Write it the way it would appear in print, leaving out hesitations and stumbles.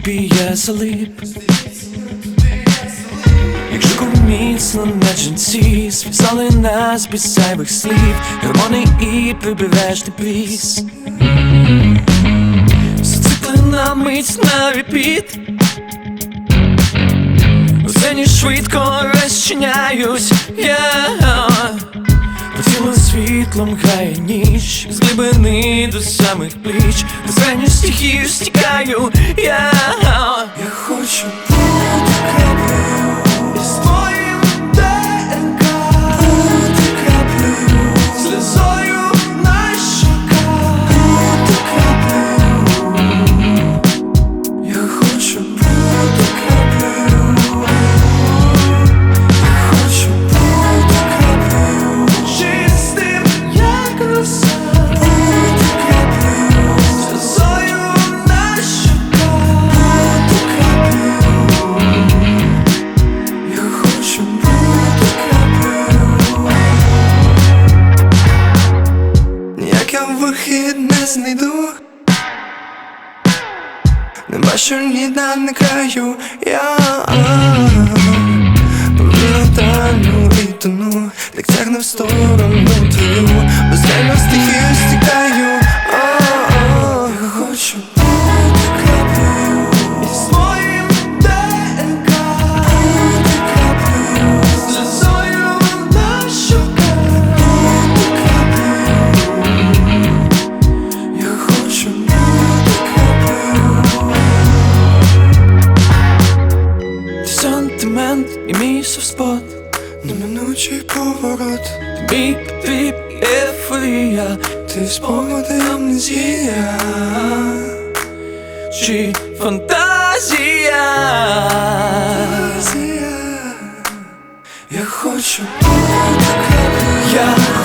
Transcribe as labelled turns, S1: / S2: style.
S1: тобі я залип. Як жиго міцно на джинсі, зв'язали нас без зайвих слів, гормони і прибережний бріз. Зациклена мить на репіт. У сцені швидко розчиняюсь я. По тілу світлом грає ніч, з глибини до самих пліч, до крайніх стихів стікаю я. Я хочу бути краплею із твоїм ДНК, бути краплею, сльозою на щоках, бути краплею. Я хочу бути краплею, я хочу бути краплею, чистим як роса, бути краплею, сльозою на щоках, бути краплею. Я хочу бути краплею. Ніяк я вихід не знайду, не бачу ні дна, ні краю. Я повільно тану і тону, так тягне в сторону твою, безкрайно стихію стікаю. Я хочу бути краплею із твоїм ДНК, бути краплею, сльозою на щоках, бути краплею. Я хочу бути краплею. Ти сантимент і мій софтспот, неминучий поворот, ти мій потріб і ейфорія, ти спогади амнезія чи фантазія. Я хочу бути краплею.